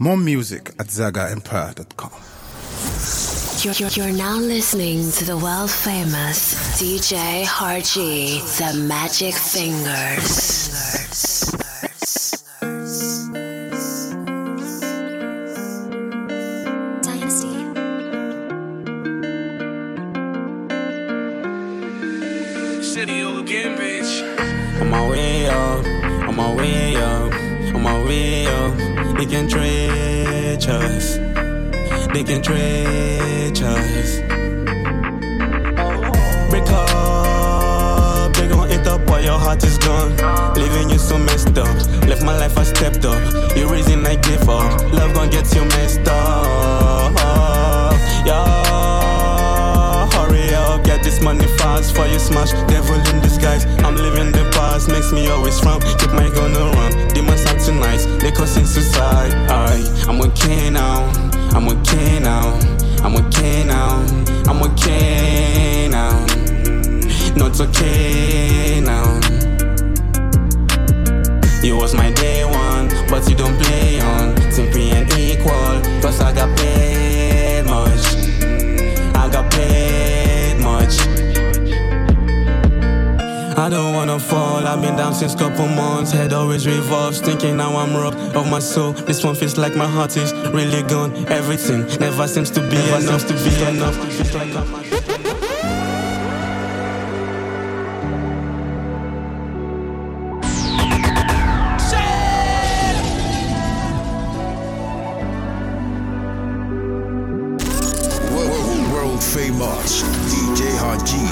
More music at ZagaEmpire.com. You're now listening to the world-famous DJ Harji, The Magic Fingers. They can treach us. They can treach us. Break up, they gon' eat up while your heart is gone. Leaving you so messed up. Left my life, I stepped up. You reason I give up. Love gon' get you messed up. Yeah, hurry up, get this money fast for you smash. Devil in disguise. I'm living the past, makes me always frown. Keep my gun around. Demons act too nice, they causing suicide. I'm okay now, I'm okay now, I'm okay now, I'm okay now. Not okay now. You was my day one, but you don't play on. Simply and equal, cause I got paid much. I got paid much. I don't wanna fall, I've been down since couple months. Head always revolves, thinking now I'm robbed of my soul. This one feels like my heart is really gone. Everything never seems to be enough. World famous DJ Harji,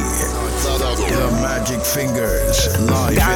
The Magic Fingers, live in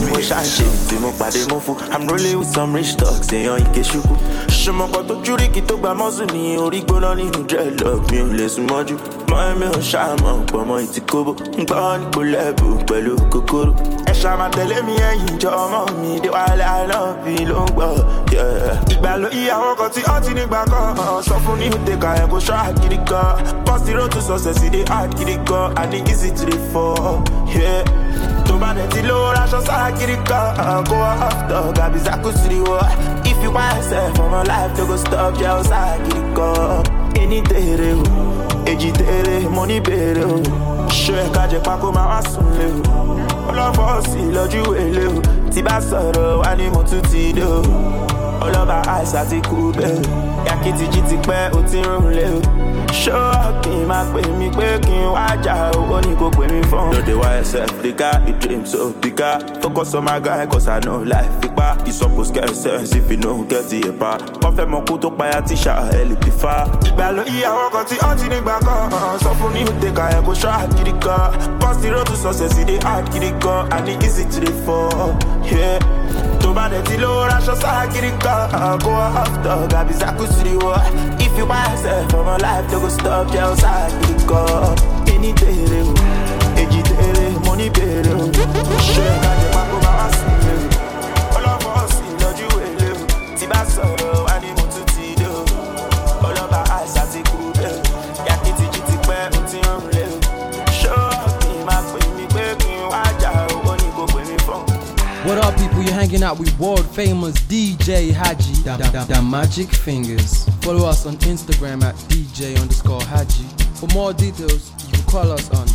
the mix. I'm rolling with some rich dogs, they on Ikeshuku. Shumoko to Juriki to Bamazuni, Origola in dreadlock, Mules Moju. My mill shaman, Pomo Itikobo, Bani Kolebu, Pelu Kokoro. Eshama telemi and Jama, me, the while I love you long. Yeah, Ibalo Iawakoti Antinibaka, Sofuni Uteka, and go shot Kirika. Pass the road to success, the art Kirika, and it easy to the fall. Yeah. To manage the low, I shall start Kirika. Go after Gabizaku Sriwa. If you want yourself for my life, to go stop jail, Kirika. Any day, Ejitere, money better. Sure, Kaje Paco, my Sunle. All of us, love you, hello. Tibasoro, Animo to do. All of our eyes are cool, Yakiti Jiti, Otin, show up, my me breaking, watch out, only go with me from. Know the why yourself, the guy, you dream so bigger. Focus on my guy, cause I know life, big bar. You supposed to get sense if you know, get the bar. Confirm my kuto by a t-shirt, hell, it far. Bello, I walk the anti back on. So for me, take a go shot, Kirika. Pass the road to success, the art, Kirika, and it easy to the fall. Yeah. To manage the low, I shall start Kirika. Go after Gabizaku Sriwa. If you buy yourself for my life, to go stop jail, Kirika. Any day, Ejitere, money better. Share Kaje Paco, my Sunle. All of us, love you, hello. Tibasoro, Animo to Tido. All of our eyes are cool, Yakiti Jiti, Otin, show up, my me breaking, watch out, only go with me from. What up, people? You're hanging out with world famous DJ Haji, the Magic Fingers. Follow us on Instagram at DJ_Haji. For more details, you can call us on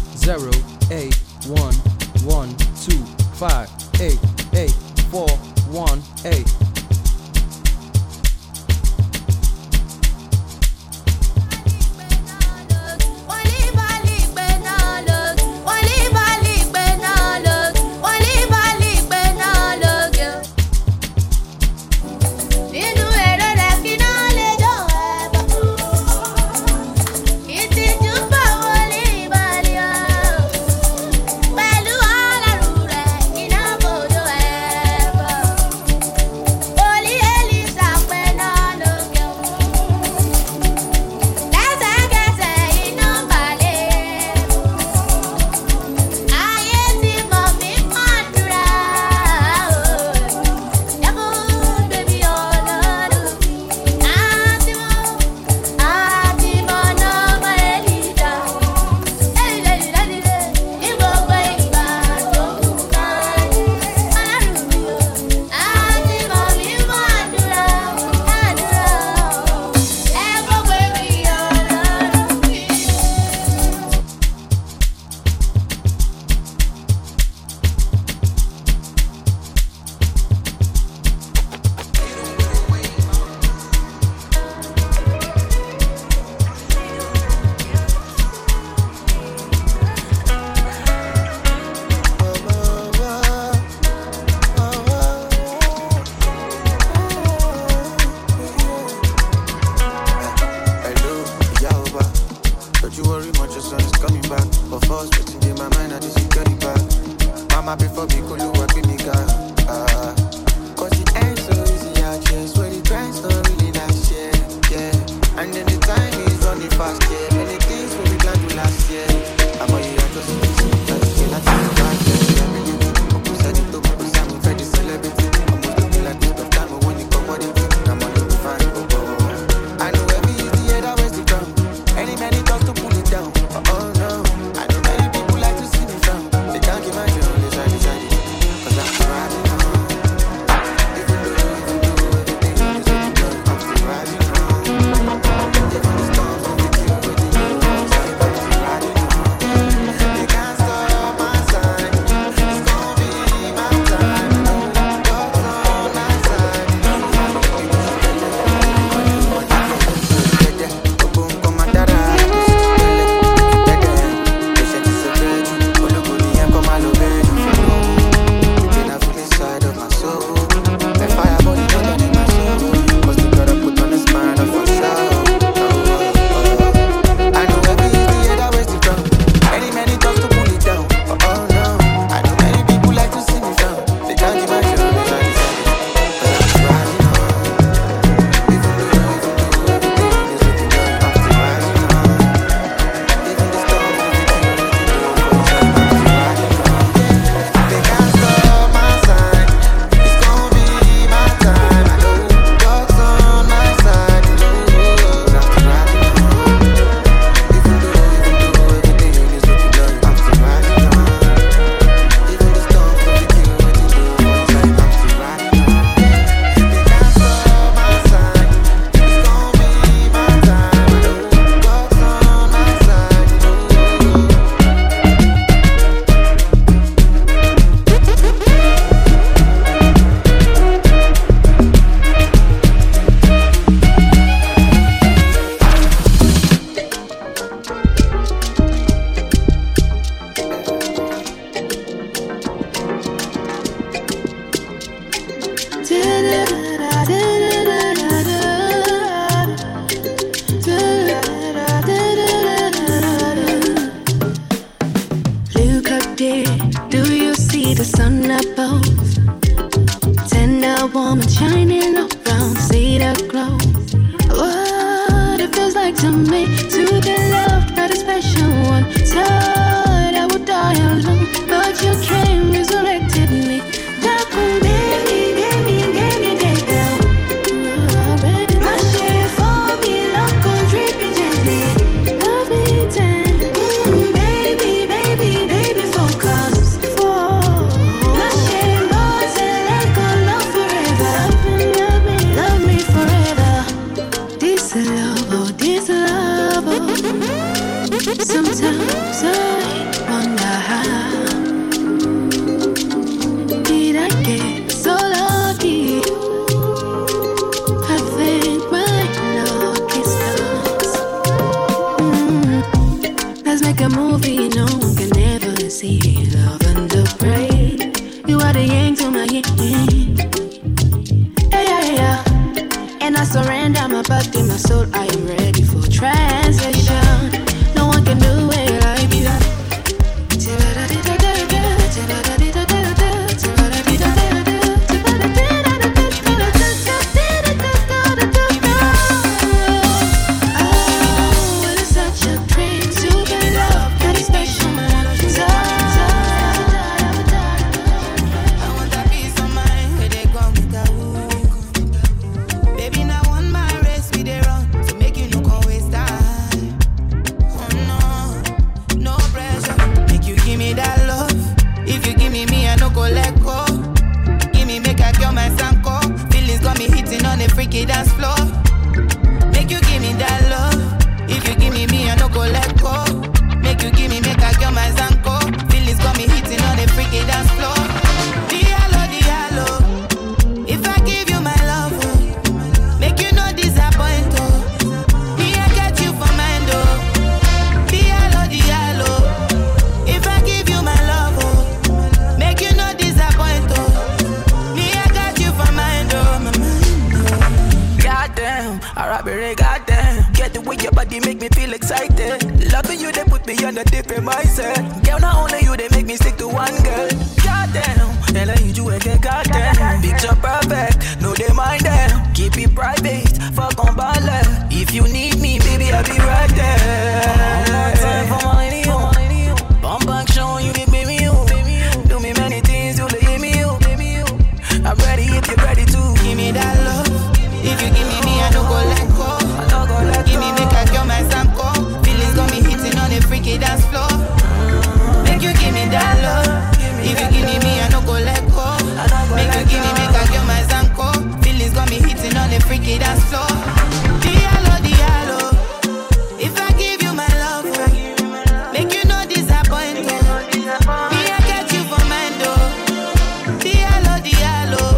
08112588418. to me to be loved by the special one. Thought I would die alone, but you came, resurrected me. That could baby, baby, baby, baby. My share for me, love goes dripping gently. Love me ten, baby, baby, baby, focus. My share goes and let go, love forever. Love me forever. This love, oh, this love, oh. Sometimes I wonder how did I get so lucky? I think my luck is stars. Let's make a movie no one can ever see. Love and the brain. You are the yang to my yin. Yeah. And I surrender my body, my soul. I am ready for translation. No one can do it like you. Freaky dance floor. Make you give me that love. If you give me, I no go let go. Make you give me, make I get my zanko. Feelings got me hitting on the freaky dance floor. Diallo, diallo. If I give you my love, oh, make you no disappoint, oh. Me, I get you for mind, oh. Diallo, diallo. If I give you my love, oh, make you no disappoint, oh. Me, I got you for mind, oh, my mind. Goddamn, Arabic, goddamn. Get the way your body make me feel excited. Loving you, they put me on a different mindset. Girl, not only you, they make me stick to one girl. Goddamn, and I need you again, goddamn. Picture perfect, no they mind them. Keep it private, fuck on ballet. If you need me, baby, I'll be right there. One more time for my lady, you. Bump back, showing you, baby, you. Do me many things, you let me, you. I'm ready if you're ready to. Give me that love. If you give me, I don't go let go. Give me, make I kill my sample. Feelings got me hitting on the freaky dance floor. Make you give me that love. If you give me, I don't go let go. Make you give me, make I kill my sample. Feelings got me hitting on the freaky dance floor. Diallo, diallo. If I give you my love, make you no disappoint. Me, I get you for mind, oh. Diallo, diallo.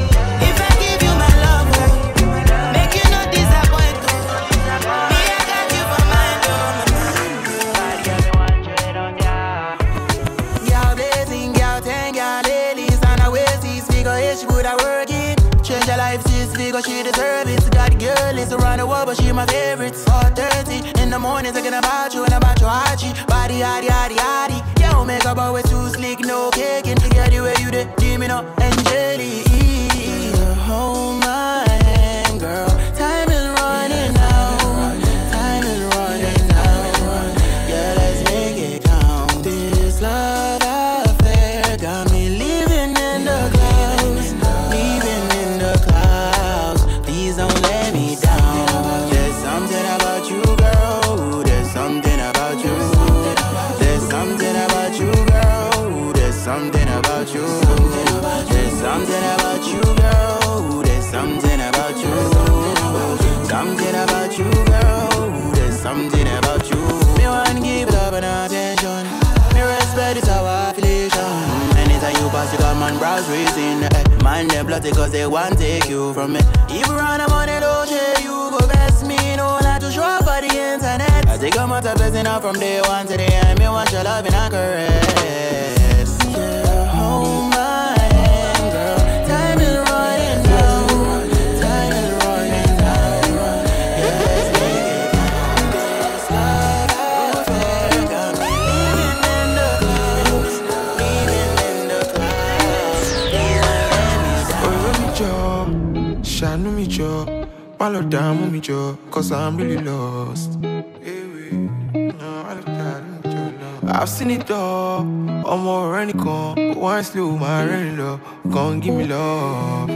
Cause she deserve it. Got a girl is around the world, but she my favorite. 4:30 in the morning, thinking about you and about your Hachi. Body, yaddy, yaddy, yaddy. Yo, makeup always too slick, no caking. Get the way you did, give me no Angeli. Hold my hand, girl. Time is running out. Time is running out. Yeah, let's make it count. This love affair got me living in the clouds. Living in the clouds. Please don't let me down. There's something about you, girl. There's something about you. There's something about you, girl. There's something about you. There's something about you, girl. There's something about you. Something about you, girl. There's something about you. Me want give love and attention. Me respect is our affiliation. Anytime you pass, you got man brows raising. Man them bloody cause they want take you from me. If you run a money, don't share you. Go best me, no like to show up for the internet. I take a matter blessing out from day one to the end. Me want your love and a caress. Yeah, hold my hand, girl. Time is running out. Time is running out. Yeah, let's make it count. This love affair got me living in the clouds. Living in the clouds. Please don't let me down. Ṣàánú mi jọ, Follow down with me, Joe, cause I'm really lost. I've seen it all, I'm already gone. But one slow, my rain love, gon' give me love.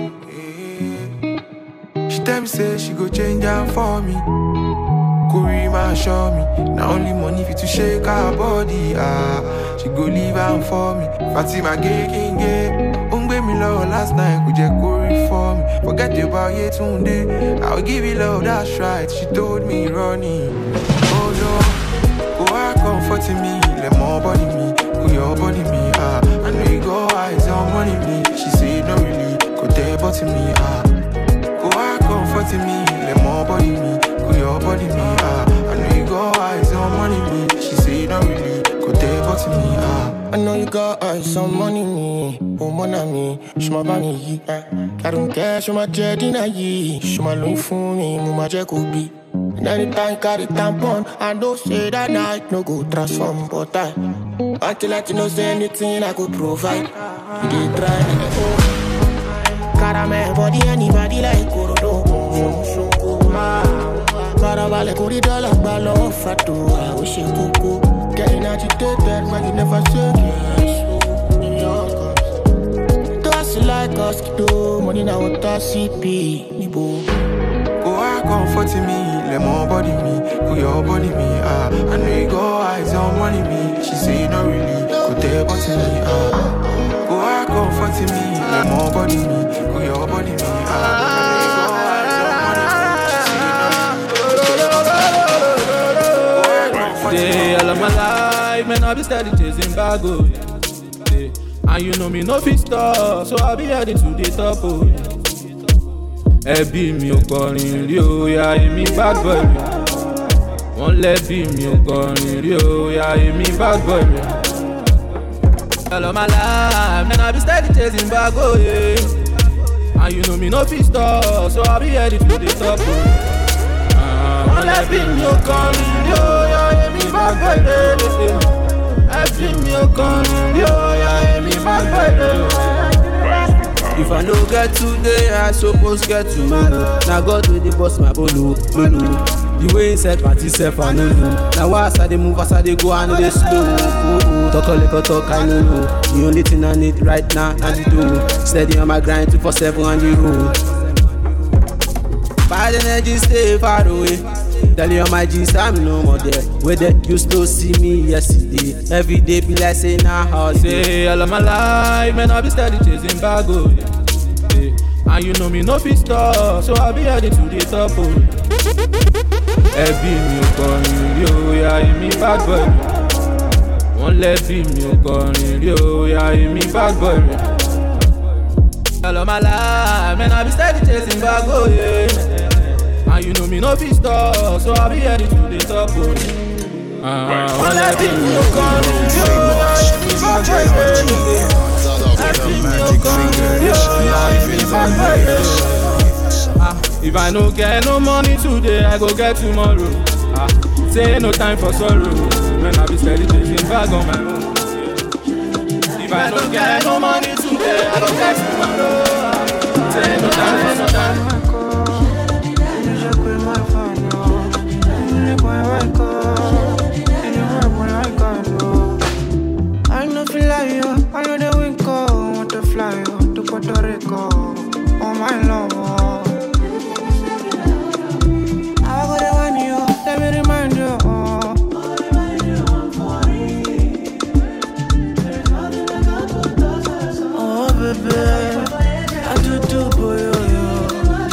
She tell me, say she go change down for me. Kurima show me, not only money fit to shake her body. She go leave out for me. Fatima gay king gay. Me love last night, could you go for me? Forget about you today. I'll give you love, that's right. She told me running. Oh no, go out comforting me, let more body me, go your body me. I know you go eyes on money me. She said no really, go there but to me. Go out comforting me, let more body me, go your body me. I know you go eyes on money me. She said no really, go there but to me. I know you got eyes on money me. Oh mon ami, j'm'en bats ni I don't care, j'm'en jet in a ye. J'm'en loin for me, m'ma jet could and anytime carry tampon, I don't say that night no go transform, but I until let you know say anything I could provide. You did try, oh. Caramel body anybody like Korodo. Caravale corridor ballo fatto. I wish you could go. Getting agitated when you never say yes. Like us do money now what CP Nibo. Go out comforting me, let more body me, go your body me. I know you go eyes on money me. She say no really, go there but me. Go out comforting me, let more body me, go your body me. I know you go eyes on money me. Yeah, all of my life, man, I've been steady chasing bago. And you know me no fit stop, so I'll be heading to the top. Oh. Ẹbí mi ò kọrin rí o, ya èmi bad boy mi. Wọ́n lẹ́bí mi ò kọrin rí o, ya èmi bad boy mi. All of my life, man, I be steady chasing bag, oh yeah. And you know me no fit stop, so I'll be heading to the top. Oh. Wọ́n lẹ́bí mi ò kọrin rí o, ya èmi bad boy mi. Ẹbí mi ò kọrin rí o, ya èmi bad boy mi. If I no get today, I suppose get tomorrow. Now God will the boss my bolo, bolo. The way inside party self, I know. Now as I dey move, as I dey go, I know they slow. Talk a little talk, I know. The only thing I need right now, and the do. Steady on my grind, 247 on the road. Bad energy stay far away. Tell you my G's, I'm no more there. Where they used to see me yesterday. Every day be like saying nah how say all of my life, man, I be steady chasing bag, oh yeah. And you know me no fit stop, so I be heading to the top, oh. Ẹbí mi ò kọrin rí o, ya èmi bad boy. Wọ́n lẹ́bí mi ò kọrin rí o, ya èmi bad boy. All of my life, man, I be steady chasing bag, oh yeah. And you know me no fit stop, so I be heading to the top, oh. Wọ́n lẹ́bí mi ò kọrin rí o, ya èmi bad boy. If I no get no money today, I go get tomorrow. Say no time for sorrow. When I be steady chasing bag on my own. If I no get no money today, I go get tomorrow. Say no time for no time. I know feel like you, I know the wind go. Want to fly you to Puerto Rico. Oh my love. I gotta want you, let me remind you. Oh baby, I do for you.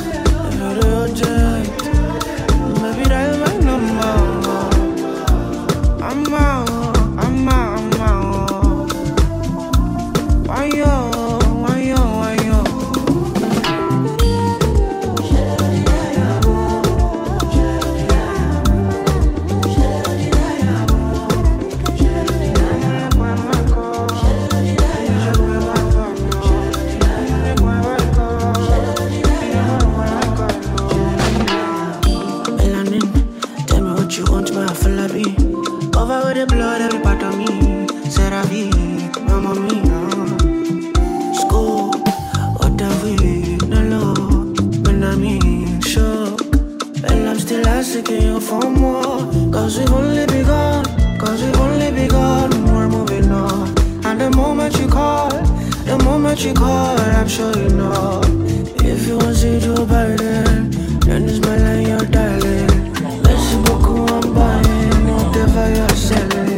asking for more. Cause we've only begun, we're moving on. And the moment you call, I'm sure you know. If you want to see Joe Biden, then it's my line you're dialing. Merci beaucoup, I'm buying whatever you're selling.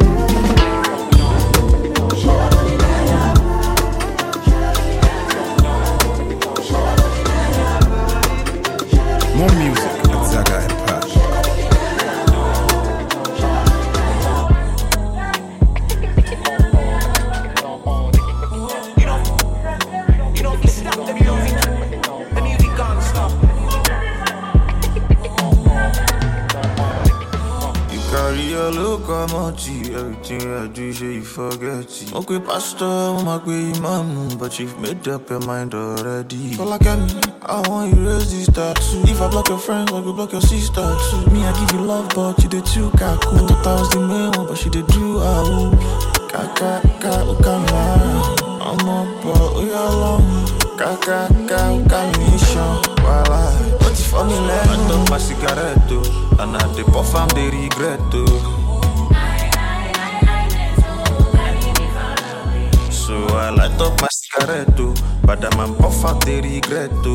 More music at Zaga Empire. Everything I do, sure you forget it. Okay, pastor, okay, imam, but you've made up your mind already. So like I want you raise this tattoo. If I block your friends, I go block your sister too. Me, I give you love, but you did too kaku. I thought I was the main one, but she did do kaka, I'm up, but we are long. Kaka, mission. What if I'm in love? I took my cigarette, and I the puff, I'm the regret too. So I light up my cigarette too, but I'm a puff out the regret too.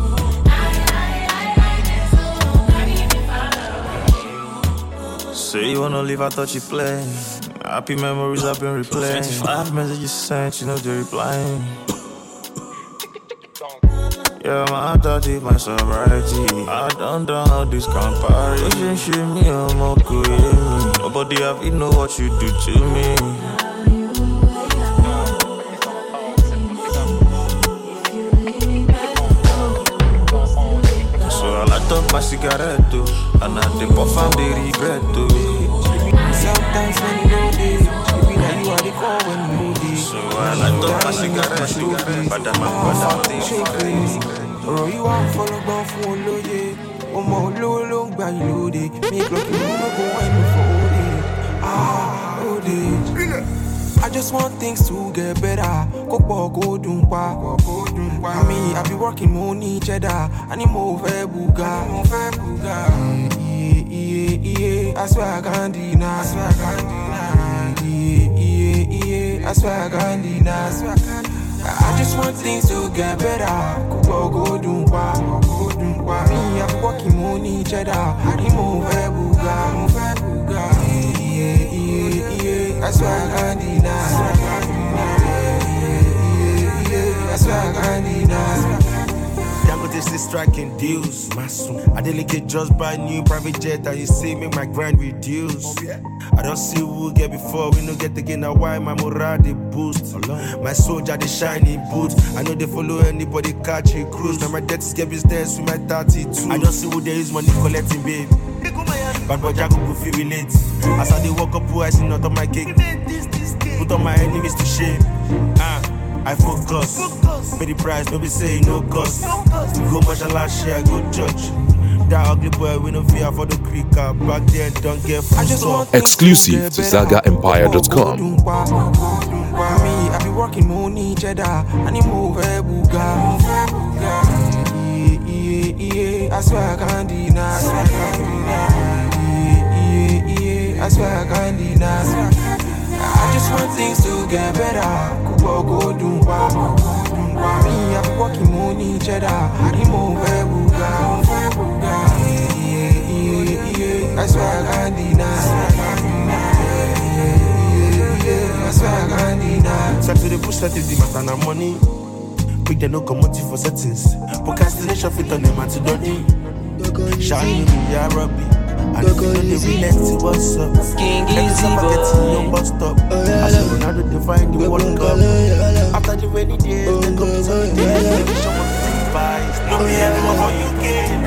Say you wanna leave, I thought you playing. Happy memories I've been replaying. 25 messages sent, you know they're replying. Yeah, my thought is my sobriety. I don't know how this comparison. Shit me, I'm okay. Nobody have you know what you do to me. Took my cigarette too, and I the puff and the regret too. Sometimes when you know this, you be like you are the call when you know this. So I took my cigarette too, but I'm a thing. Ro you want follow down for olóye, ọmọ olówó ló ń gba ìlóde. Make lucky you no go wine me for ode. I just want things to get better. Kó pọ̀ kó dùn pa. I mean, I be working more need cheddar. I need more fẹ́ buga. I swear I can't deny. I swear I can't deny. I just want things to get better. Kó pọ̀ kó dùn pa. Me, I be working more need cheddar. I need more fẹ́ buga. I swear I can't deny. I swear I can't deny. Dangote still striking deals. I delegate just buy new private jet and you say make my grind reduce. I don't see who get before, we no get again. Now why my morale they boost? My soldier they shiny boots. I know they follow anybody catch a cruise. Now my debt is get business with my 32. I don't see who there is money collecting, babe. But boy Jago go feel relate. As I they walk up, I see not on my cake. Put on my enemies to shame. I focus. Pay the price, no be say no cost. Go much a last year, go judge. That ugly boy, we no fear for the creek. Back then, don't get full. Exclusive to ZagaEmpire.com. Me, I be working more need cheddar. I need more buga. I swear I can't deny. I swear I can't deny. I just want things to get better. Go do me, I be working more need cheddar. I need more buga. I swear I can't deny. I swear I can't deny. Start to the push that if the matter na money. Quick they no commodity for settings. Procrastination fit on them and to dodgy. Shiny me, yeah, Robbie. And if you know the reality, what's up? Every time I get to your bus stop, I say Ronaldo define the World Cup. After the rainy days, then come sunny days. Every show of the vibes. No be everyone for UK.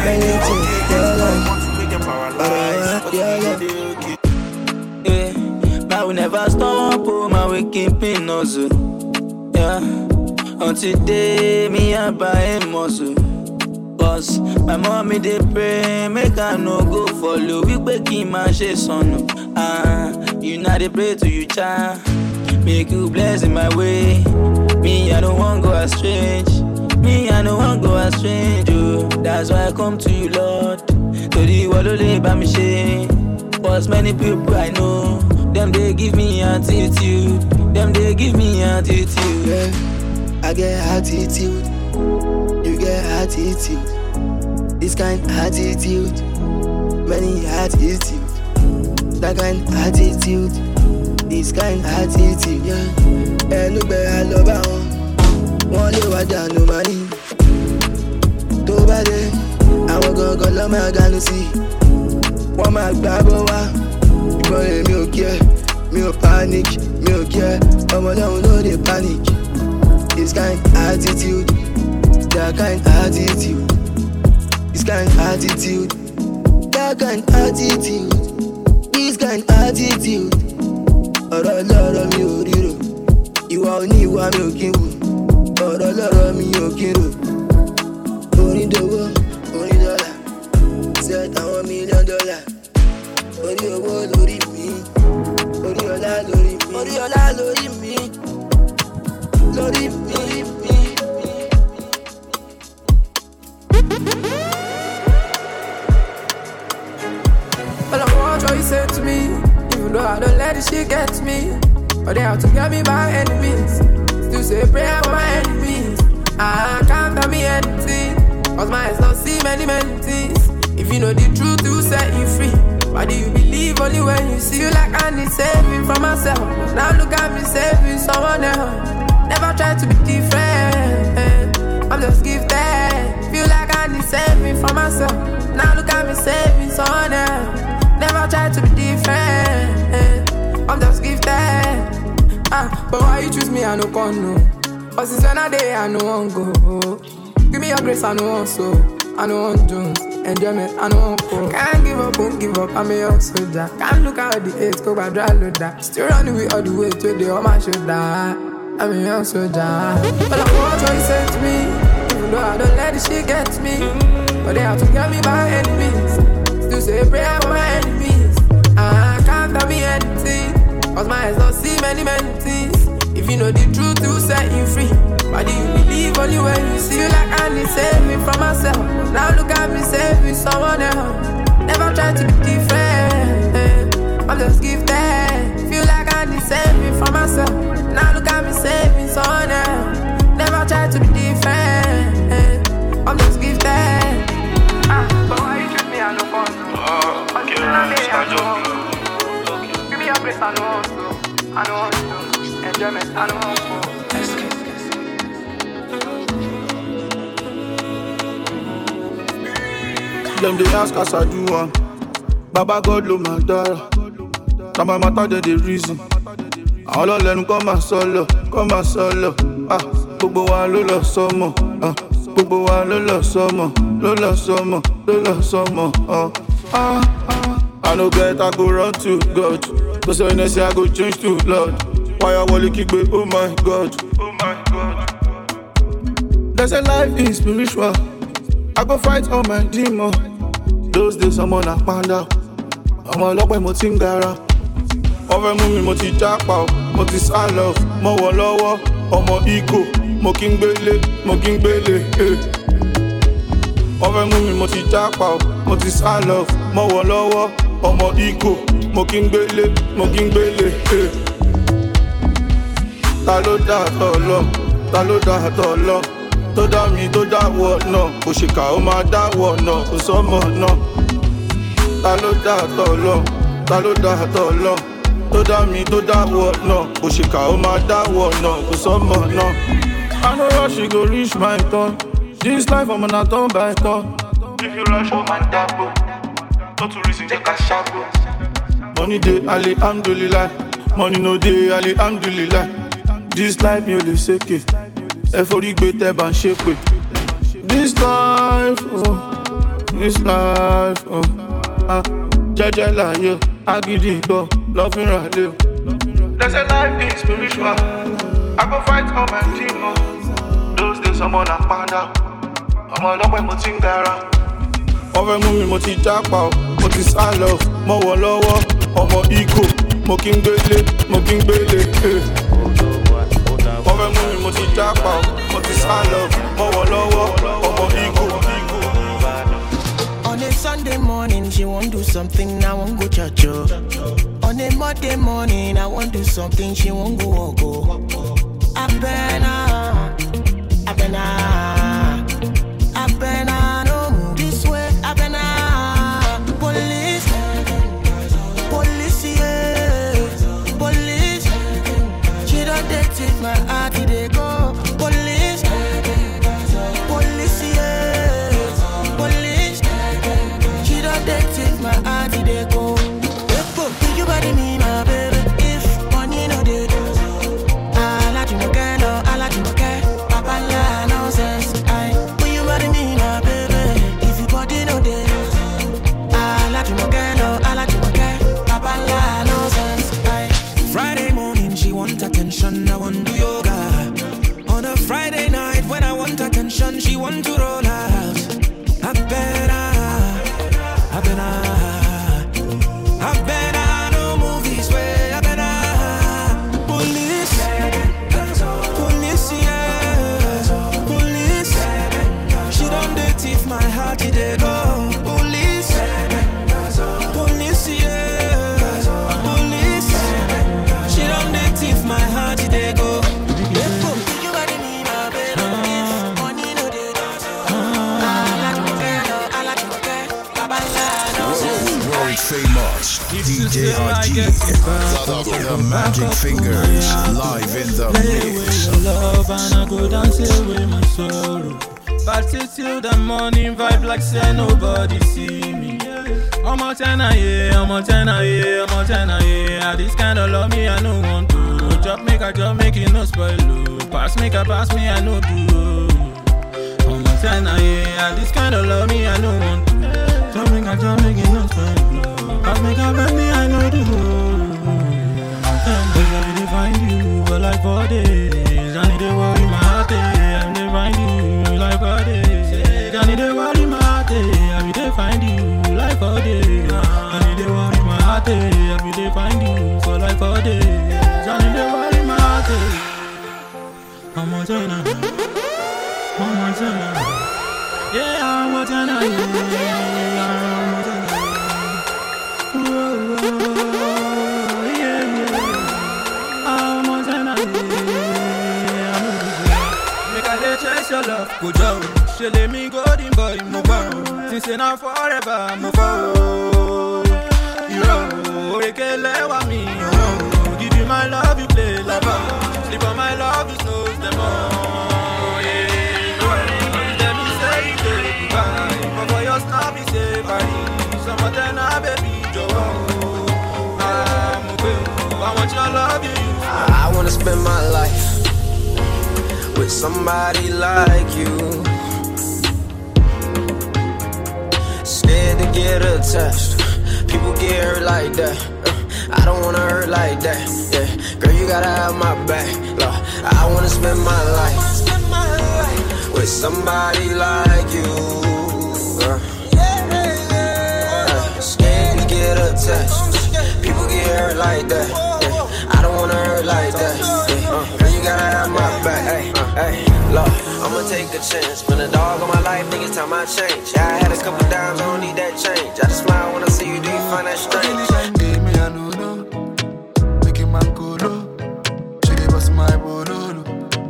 I want to make them paralyzed, but you okay. I will never stop, oh, my way keeping hustle. Yeah, until day me I buy a muscle. Cause my mommy they pray, make I no go follow. We breaking my shit son. You know they pray to you, child. Make you bless in my way. Me I don't want go astray. Me I don't want go astray. Oh. That's why I come to you, Lord. Torí ìwọ ló lè bá mi ṣe. Cause many people I know, them they give me attitude. Them they give me attitude. Yeah, I get attitude. You get attitude. This kind of attitude. Many attitude. That kind of attitude. This kind of attitude. Yeah. And look where I love one day I don't know money. Too bad, I will go love my gun see. One my grab because me okay, me panic, me okay. I'm alone, no they panic. This kind of attitude, that kind of attitude. This kind of attitude, that kind of attitude. This kind of attitude. Ọ̀rọ̀ lọ́rọ̀ mi ò ríro, ìwà oníwà mi ò kí n wò. Ọ̀rọ̀ lọ́rọ̀ mi ò kí n rò. Orin dowó, orin dọ́là, set àwọn $1,000,000. Orí owó lórí mi, orí ọlá lórí mi, orí ọlá lórí mi, lórí mi. All I want what you said to me, even though I don't let this shit get to me. But they have to get me by enemies. Still say prayer for my enemies. I can't tell me anything, cause my eyes don't see many things. If you know the truth, you set you free. Why do you believe only when you see you like I need saving from myself? Now look at me saving someone else. Never try to be different, I'm just gifted. Feel like I need saving from myself. Now look at me saving someone else. Never try to be different, I'm just gifted. But why you choose me, I no con no. But since when I day, I no want go. Give me your grace, I no want so. I no want Jones, enjoyment, I no want go. Can't give up, won't give up, I'm a young soldier. Can't look at the age, go by dry loader. Still running with all the way to the on my shoulder. I'm a young soldier. But I want what you say to me, even though I don't let this shit get to me. But they have to get me by enemies. Still say prayer for my enemies. I can't tell me anything, cause my eyes don't see many things. If you know the truth, you set you free. Why do you believe only when you see you like I need saving from myself? Now look at me saving someone else. Never try to be different, I'm just gifted. Feel like I need saving from myself. Now look at me saving someone else. Never try to be different, I'm just gifted. But why you treat me, I no fun. Give me your grace, I know also. I know also. Enjoyment, I know also. Them they ask us I do one. Baba God lo my daughter. Now my matter they reason. All of them come and solo. Gbogbo wa ló lọ sọ́mọ. Gbogbo wa ló lọ sọ́mọ. I no get, I go run to God. Cause when I say I go change to Lord. Why I wanna keep it, oh my God. There's a life in spiritual. I go fight all my demons. Those days someone I found out. I'm a lot when mo ti ń gara. Over me mo ti japa, mo ti sálọ, mo wọ lọ́wọ́, ọmọ iko, mo kí ń gbélé. Over me mo ti japa, mo ti sálọ, mo wọ lọ́wọ́, ọmọ iko, mo kí ń gbélé. Ta ló dá àtọ̀ lọ? Tó dá mi tó dá wọ̀ náà, òṣìkà ó máa dá wọ̀ náà, kò sọ́mọ̀ náà. Ta ló dá àtọ̀ lọ? Tó dá mi tó dá wọ̀ náà, òṣìkà ó máa dá wọ̀ náà, kò sọ́mọ̀ náà. I know rush you go reach my turn. This life I'm gonna turn by turn. If you rush oh my double, not to reason take a shadow. Money day, alhamdulillah. Money no day, alhamdulillah. This life you live seke. Every great ebb and shape it. This life, Jaja la yo, agidi go, loving right live. There's a life in spiritual. I go fight all my demons. Those days someone I found out. I'm a lot when mo ti ń gara. Over me mo ti japa, mo ti sálọ, mo wọ lọ́wọ́, ọmọ iko, mo kí ń gbélé. Over me mo ti japa, mo ti sálọ, mo wọ lọ́wọ́, ọmọ iko. On a Sunday morning, she won't do something, I won't go church. On a Monday morning, I won't do something, she won't go walk. Abena, no move this way, Abena. Police, yeah, police. She don't take my heart, they go. Police, yeah, police. She don't take my heart, they go. Think you body me, my baby. If money no dey, I like you again, no, I like you again. Papa, yeah, nonsense. When you body me, my baby. If you body no dey, I like you again, no, I like you again. Papa, yeah, nonsense. Friday morning, she want attention, I want to yoga. On a Friday night, when I want attention, she want to roll out. I better, no movies where I better. Police, yeah, police. She don't date if my heart they go. Police, yeah, police. She don't date if my heart they go. You got me, my baby. If money no dey, I like you again, I like you again. Baba, World famous DJ RG, the Magic Fingers, live in the mix. Love and I go dance away my sorrow. Party till the morning, vibe like say nobody see me. I'm a tenor, yeah, I'm a tenor, yeah, I'm a tenor, yeah. This kind of love me, I no want to. Drop make a job, make it no spoil. Pass make a pass me, I no do. I'm a tenor, yeah. This kind of love me, I no want to. Drop make a job, make it no spoil. Pass make a pass me, I no do. I need to find you for like 4 days. I need to worry my heart. I need to find you like 4 days. I need to worry my heart. I need to find you like 4 days. I need to worry my heart. I need to find you for like 4 days. I need to worry my heart. I'm a tenor. I'm a tenor. Yeah, I'm a tenor. Yeah, I'm a tenor. Your love, go down. She let me go, the boy, move on. Since now forever, move on. You know, they can't let me. Give you my love, you play lava. Sleep on my love, you know them all. Yeah, let me say goodbye. But for your snap, you say bye. Some of them are baby, Joe. I want your love, you. I wanna spend my life with somebody like you. Scared to get attached. People get hurt like that. I don't wanna hurt like that. Yeah, girl, you gotta have my back. Look, I wanna spend my life with somebody like you. Scared to get attached. People get hurt like that. Yeah, I don't wanna hurt like that. Girl, you gotta have my back. Hey, look, I'ma take a chance. Been a dog on my life, niggas time I change. Yeah, I had a couple dimes, I don't need that change. I just smile when I see you, do you find that strange? Make it man cool, she gave us my bololo.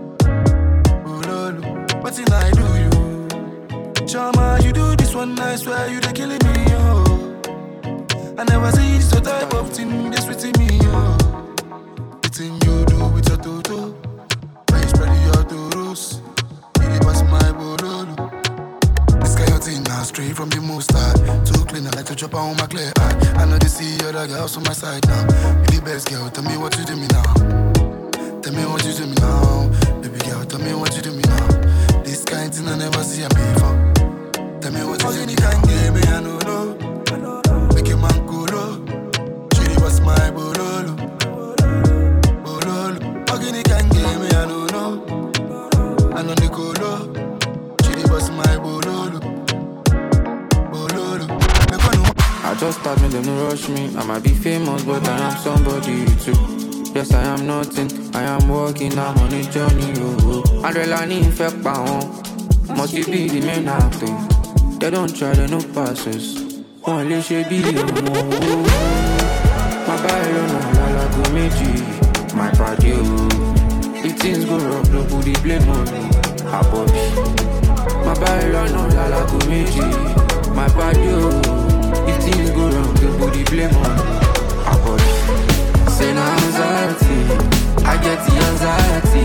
What did I do you? Chama, you do this one, I swear you they killing me, oh. I never see this type of thing, this with me, oh. The thing you do with your toto. Straight from the most start. Too clean, I like to drop on my clear eye. I know they see other girls on my side now. You the best girl, tell me what you do me now. Tell me what you do me now. Baby girl, tell me what you do me now. This kind thing I never see a before. Tell me what you do me now. You can give me, I know, no. Make a man cool, she was my bololo. Bololo. Again, you can give me, I know, no. I know the colo. She was my bololo. I just thought me, them to rush me. I might be famous, but I am somebody too. Yes, I am nothing. I am walking, I'm on a journey. Oh, Adrenaline infect pound. Must be the main actor. They don't try, they no passes. Only she be more. My body on a go meji. My body, if things go wrong, nobody blame on me. I body. My body on a go meji. My body, if things go wrong, nobody blame on me. I body. Say no anxiety, I get the anxiety.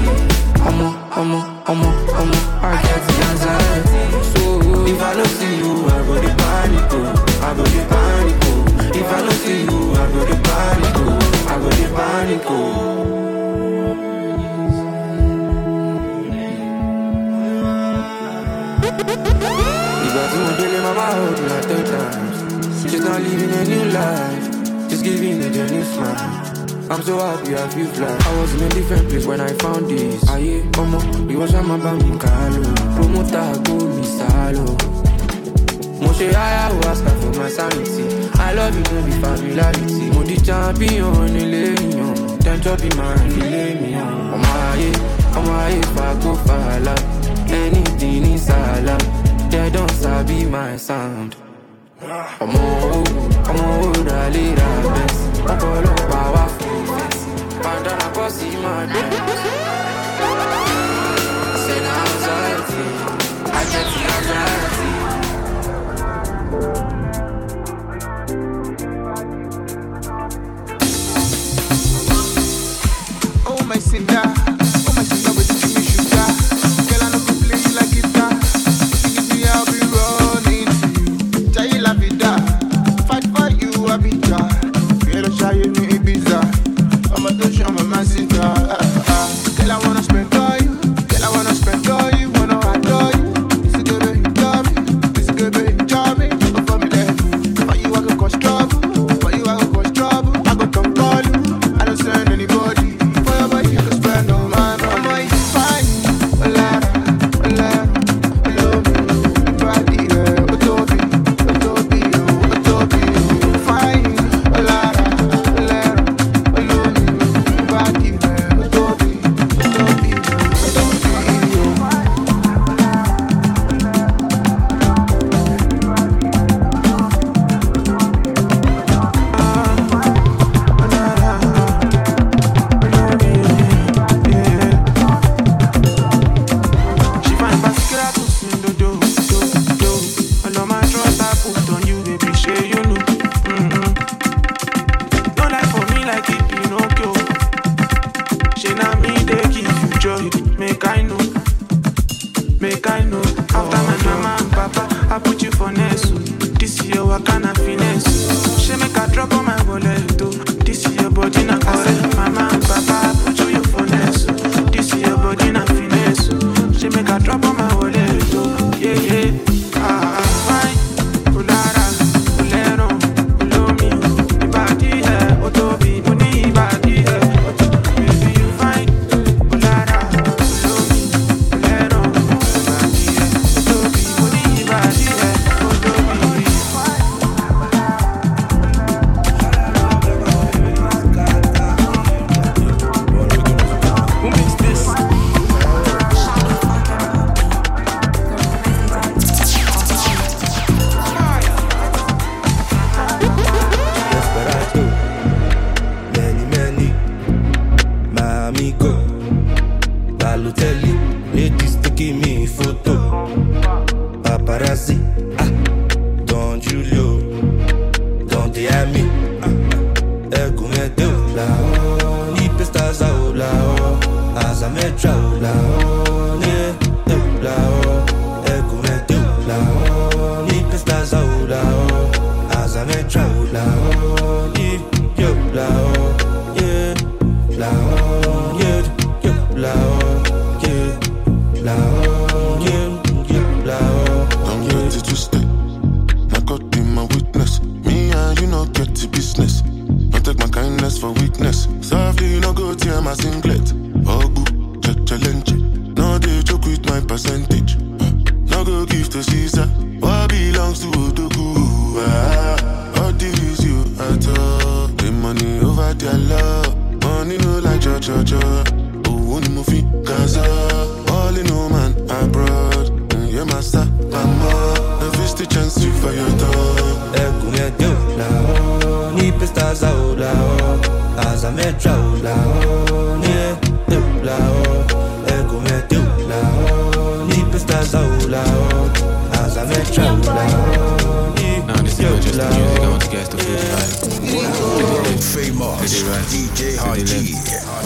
I get the anxiety. So if I don't see you, I go the panic. I go the panic. If I don't see you, I go the panic. I go the panic. If I don't deal in my mouth like 10 times, she's not living a new life, just giving it a new smile. I'm so happy I feel fly. I was in a different place when I found this. Aye, it was a mabami kalo. Promoter go mi salo. Moshe ayahuasca for my sanity. I love you, don't be familiarity. Mo di champion, ilé-ìyàn. Then drop in my ilé-ìyàn. Ọmọ ayé fa go fala. Anything is salam. They don't sabi my sound. Ọmọ òdà lè ra best. Ọ̀pọ̀lọpọ̀ àwa fún fẹ́sì. Bandana kọ́ sí máa dẹ̀. Say na anxiety, I get the anxiety. Oh my sinner, but you give me sugar. Girl, I know you play you like guitar. If you give me, I'll be running to you. Tell you la vida, fight for you, I'll be dry. Quiero shy me Ibiza, I'm a touch, I'm a massacre. Girl, I wanna spend all you, girl, I wanna spend all you, wanna adore you. This is gonna be dummy, this is gonna be charming. Don't for me there, for you I go cause trouble, for you I go cause trouble. I go come call you, I don't send anybody. For your body, you can spend all my money. Fine, Olara, love me, body, Otobi, fine, Olara, love me, body, Otobi. She find basket to sing the do. And all my trust I put on you, baby, share you know. No life for me like it, Pinocchio. She na me they give you joy, make I know. After my mama and papa, I put you for Nessu. This year what kind of finesse? She make a drop on my wallet too. This year body na correct. Mama and papa, I put you for Nessu. This year body na finesse. She make a drop on my wallet too. Yeah. Fine. Olara, Olero, Olomi. Ibadi Otobi, Moni Ibadi Otobi. Baby you fine. Olara, Olomi, Olero, Ibadi Otobi, Moni Ibadi Otobi. Who makes this? Desperado, many, my amigo, Balotelli, ladies taking me photo, paparazzi, Don Julio, Don Diami, Egumete Olao, Nipe Staza Olao, Azametra Olao, Olao, Egumete Olao, Nipe Staza Olao, Azametra Olao, Olao, I'm ready to stay. My God be my witness. Me and you not get to business. Don't take my kindness for weakness. Softly, no go tear my singlet. Ogu, challenge. No, they joke with my percentage. No go give to Caesar. What belongs to Odogu? All these you at all. The money over their love. Money no like cho. Oh, only movie Gaza. All in no man abroad. Yeah, master, mama. The fish the chance to fire down. Come here, do now. Ni pestas out now. As I met out now. Yeah, do now. Come here, do now. Ni pestas out now. As I met out now. Nah, this is not just the music. I want to get the full vibe. World famous DJ Haji,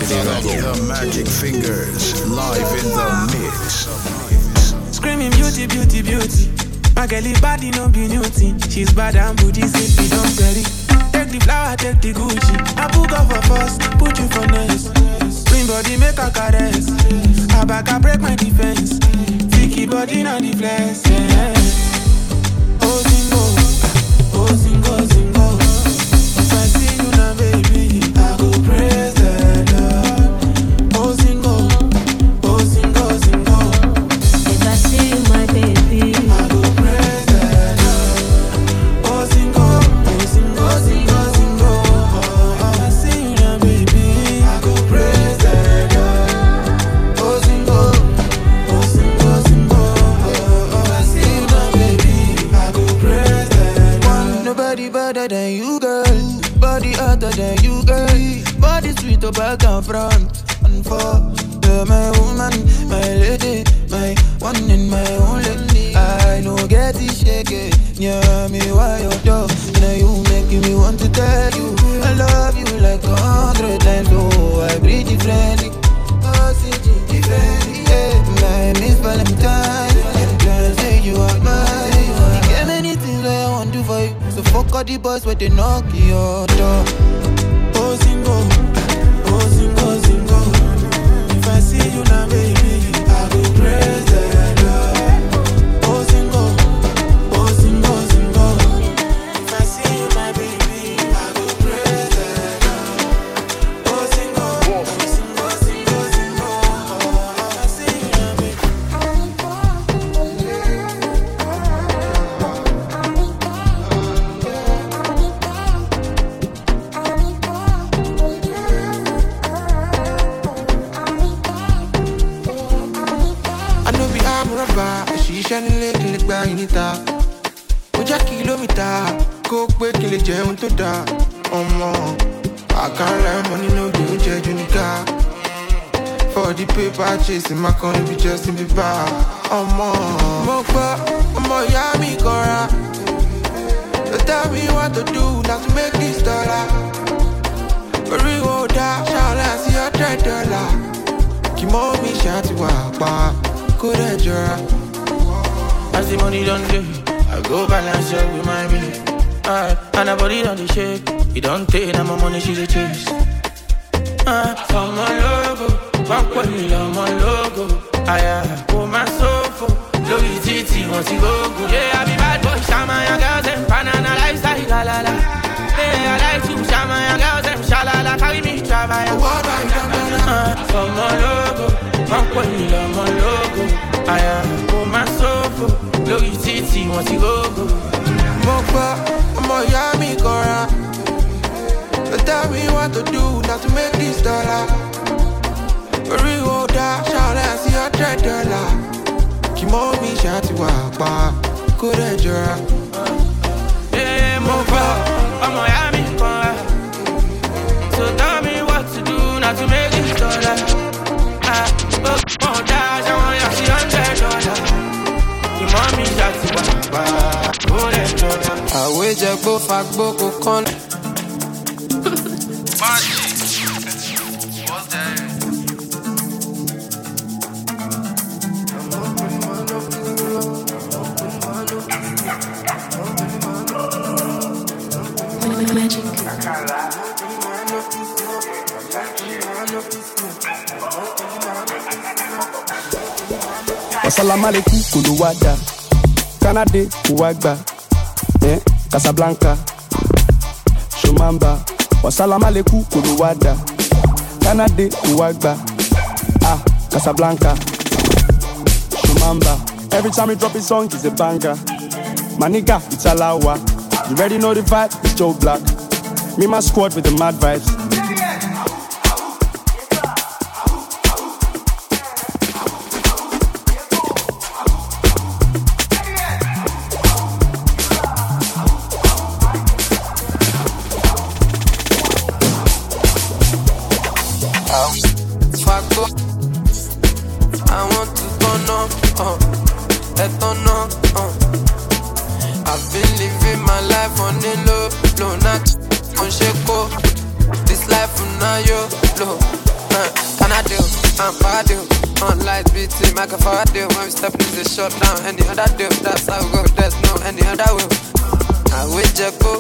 the Magic Fingers, live in the mix. Screaming beauty, beauty, beauty. My girlie body no be new thing. She's bad and booty, simply don't get it. Take the flower, take the Gucci. I book up for first, put you for next. Green body make a caress. I back, I break my defense. Sticky body not the flex. Yeah. Oh, single, oh, single, single. If I see you now, baby, I go praise the Lord. Oh, single, oh, single, single. If I see you, my baby, I go praise the Lord. Oh, single, oh, single, single, single. If I see you now, baby, I go praise the Lord. Oh, single, oh, single, single. If I see you now, baby, I go praise the Lord. Nobody better than you, girl. Body hotter than you, girl. Body sweet to back and front and for. You're my woman, my lady, my one and my only. I know get it shaky. Yeah, me why you're dog. Now you making me want to tell you I love you like 100 times. Oh, I breathe differently. Oxygen differently. Yeah, I miss Valentine. Can't say you are mine. You get many things I want to do for you. So fuck all the boys where they knock your door. Oh, single, oh, single, single. If I see you now, baby, I go praise the Lord. Oh, single, oh, single, single. If I see you, my baby, I go praise the Lord. Oh, single, oh, single, single, single. If I see you now, baby. I know be I'm a rubber. She shining like by in it. Oja kilometer, go quick kill it, jam to da. I can't let money no do judge unica. For the paper chasing my corner be just in the bar. Mokba, yami kora. Tell me what to do not to make this dollar. Reward that, shall I see your $3? Kimo me shot you up, could I draw? As the money don't do, I go balance up with my baby. And her body don't shake. You don't take that my money, she's a chase. For my logo, one point on my logo. I put my sofa, Louis Titi, wants to go. Yeah, I be bad boy, Shama, your girls and banana lifestyle, la la la. Yeah, I like to Shama, your girls and shalala, carry me, travel. For my logo, one point on my logo. I put my sofa, Louis Titi, wants to go. Mokba, yami kora. Tell me what to do not to make this dollar. Reward that, shall I see your $3? Kimo me shot you up, could I draw? Yeah, Mokba, yami kora. So tell me what to do not to make this dollar. I want you $100. Kimo me shot you up, could I draw? I wage a go for Boko Con. Magic. Assalamu alaikum kuluwada. Kanade uwagba. Casablanca. Shumamba. Wassalamu alaikum kuluwada. Kanade uwagba. Casablanca. Shumamba. Every time he drop his song, it's a banger. My nigga, it's Alawa. You already know the vibe, it's Joe Black. Me my squad with the mad vibes. on you, low. Can I do? I'm bad do. On lights, BT, make a fire deal. When we step in the shut down, any other deal. That's how we go, there's no any other will. I will just go.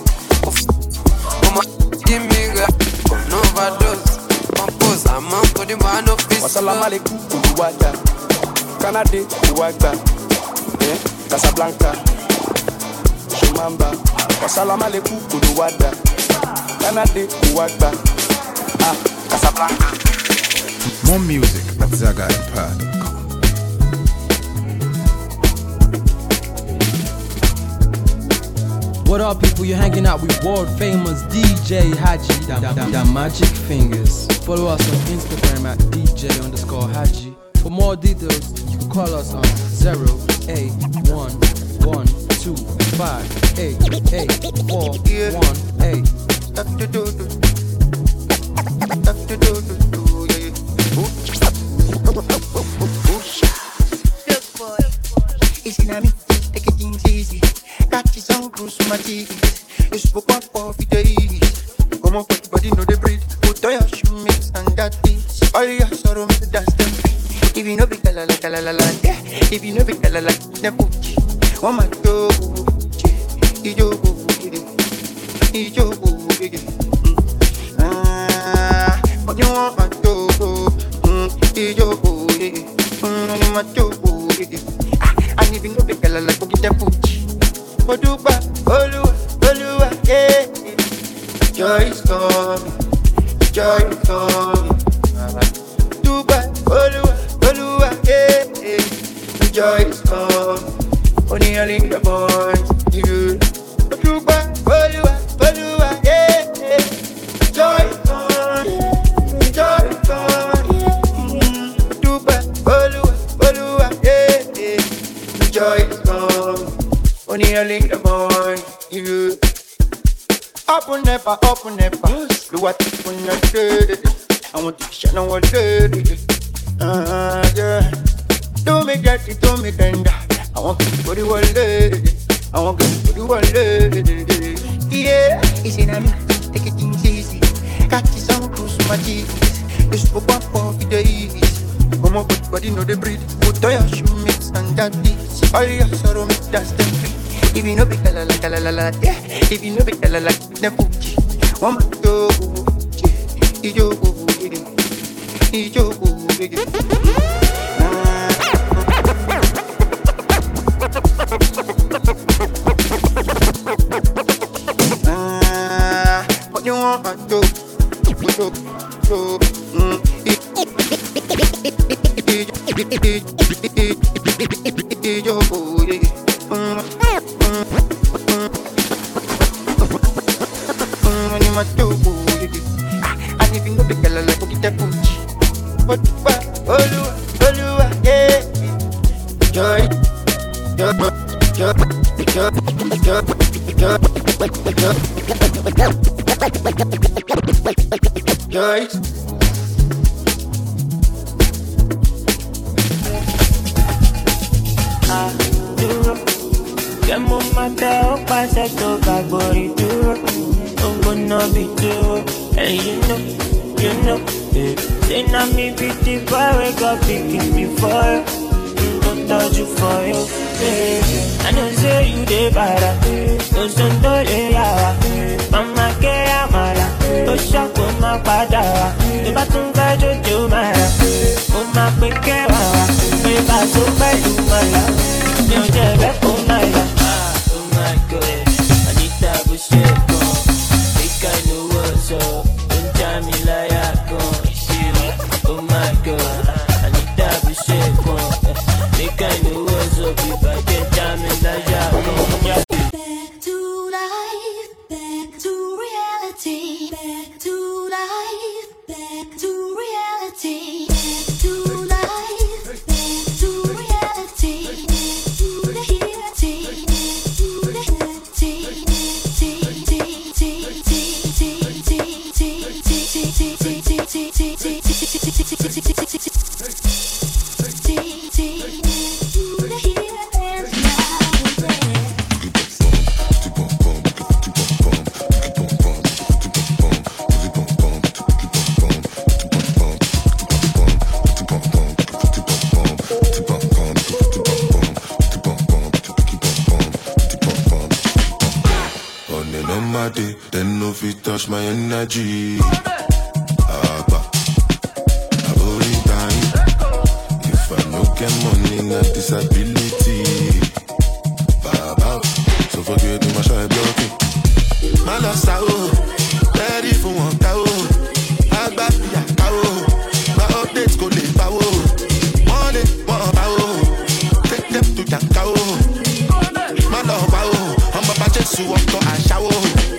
Give me no overdose. Compose, I'm on for the man of peace. Wassalamu alaikum, Uwagba. Canada, Uwagba. Casablanca, Shumamba. Wassalamu alaikum, Uwagba. Canada, Uwagba. Casablanca. More music at ZagaEmpire.com. What up, people? You're hanging out with world famous DJ Haji, the Magic Fingers. Follow us on Instagram at DJ_Haji. For more details, you can call us on 0811258884118. It's in me, take it things easy. Catch you some cruise my teeth. You spoke up for days. Come on, put body know the breed. Put on your shoe mix and that beats. All your sorrow make the dance them. If you know big la la la la la, yeah. If you know big la la, the pooch. Oh my God, ijo. What you want my dough? Ijo, my dough. And if you know big la la, go get the pooch. Oduba, Olua, yeah. Joy is coming. Oduba, Olua, yeah. Joy is coming. Only a little boy, you. Oduba, Olua, yeah. Joy is coming. Oduba, Olua, yeah. Joy is coming. Only a little boy, you. Up and never. Do what you wanna do. I want to shine on what you do. Yeah. Do me dirty, do me tender. I want to put the world. Yeah, it's in me. Take it things easy. Catch you some cruise my teeth. You spoke up for days. Come on, put body know the breed. Put on your shoe mix and that beats. All your sorrow make dance them free. If you know big la la, yeah. If you know big la la, the pooch. One man go, ijo. What you want my do? And if you know the girl like go get that pooch. Olua, yeah. Joy. Get more matter, pass it to Gagori duro. I'm gonna be duro, and you know, yeah. Say now me be the boy, wake up picking me for you. Don't touch you for you, yeah. I know say you the bada, don't send to the yawa. Mama ke amala, don't shock on my pada. The baton gajo jo mara, on my quick wawa. Me bato by you mala, you jebe on my. Then no fit touch my energy. Abba, avoiding time. If I no get money, not disability. Baba, so forget my shy blocking. My loss out, ready for one cow. I back ya cow. My updates go live power. Money, one power. Take them to the cow. My love power. I'm about to sue up to a shower.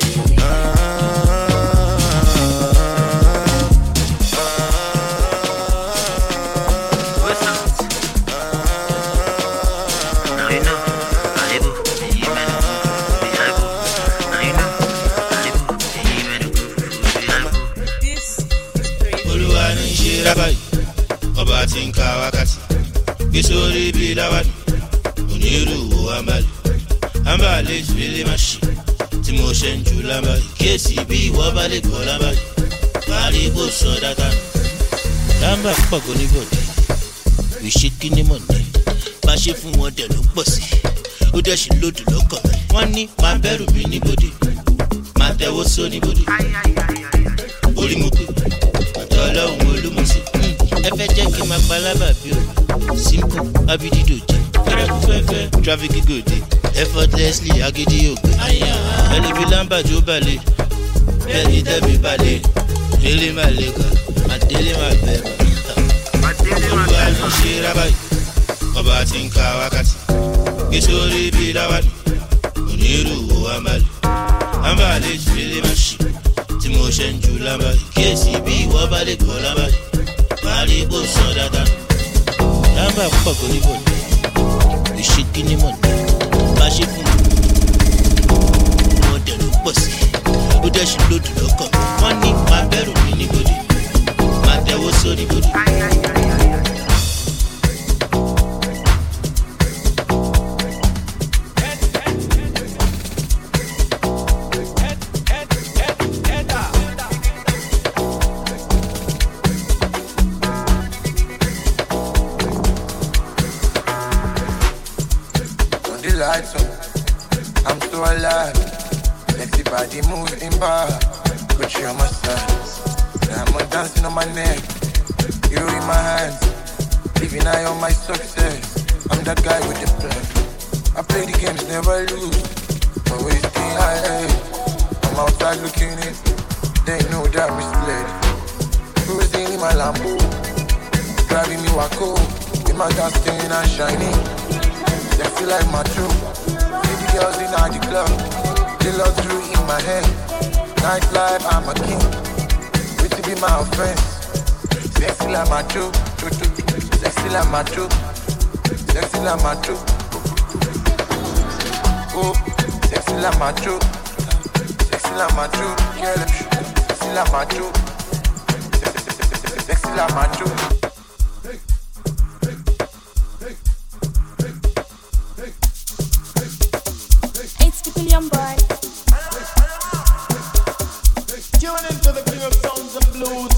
Ọba tí ń ka wákàtí gbé sórí bí láwàdì onírúurú àmbàlẹ̀ ìfìlẹ̀ máa ṣe tí mo ṣe ń jù lámbàlẹ̀ kíyèsí bí ìwọ bá lè gbọ́ lámbàlẹ̀ parí kò sọ dáadáa lámbà pọ̀ kò ní bọ̀dẹ̀ ìṣe kí ní mọ̀nẹ́ bá ṣe fún wọn dẹ̀ ló ń pọ̀ sí ó dẹ̀ ṣe lòdù lọ́kàn rẹ̀ wọ́n ní máa bẹ̀rù mi níbodè máa tẹ́wọ́ só níbodè orí mo pè ọ̀tọ̀ ọlọ́run olúmọ̀ọ́sẹ̀ ẹ fẹ́ jẹ́ kí n máa palábà bí o simple abidido jẹ fẹ́rẹ́kú fẹ́fẹ́ traffic gòdè effortlessly agídí ògbé ẹni bí lámbà tó balẹ̀ bẹ́ẹ̀ ni dẹ́bi balẹ̀ délé máa lè kà àdélé máa bẹ̀rẹ̀ olúwa ló ń ṣe rábàyè ọba tí ń ka wákàtí gbé sórí bí láwàdì onírúurú àmbàlẹ̀ ìfìlẹ̀ máa ṣe tí mo ṣe ń ju lámbàlẹ̀ kíyèsí bí ìwọ bá lè gbọ́ lámbàlẹ̀ parí kò sọ dáadáa lámbà pọ̀ kò ní bọ̀dẹ̀ ìṣe kí ní mọ̀nà bá ṣe fún wọn dẹ̀ ló pọ̀ sí ó dẹ̀ ṣe lòdù lọ́kàn wọ́n ní máa bẹ̀rù mi níbodè máa tẹ́wọ́ só níbodè. Lights on, I'm so alive. Sexy body moving bar, put you on my side. Diamond dancing on my neck, you in my hands, living eye on my success. I'm that guy with the plan. I play the games, never lose, always stay high. I'm outside looking in, they know that I'm misled. Cruising in my Lambo, driving me Waco, in my gas stain and shining. Sexy like my true. See the girls in the club. They love through in my head. Nightlife, I'm a king. Wait to be my offense. Sexy like my true. Sexy like my true. Sexy like my true. Oh, sexy like my true. Sexy like my true. Girl, sexy like my true. Sexy like my true. Young boy. Tune into the king of sounds and blues.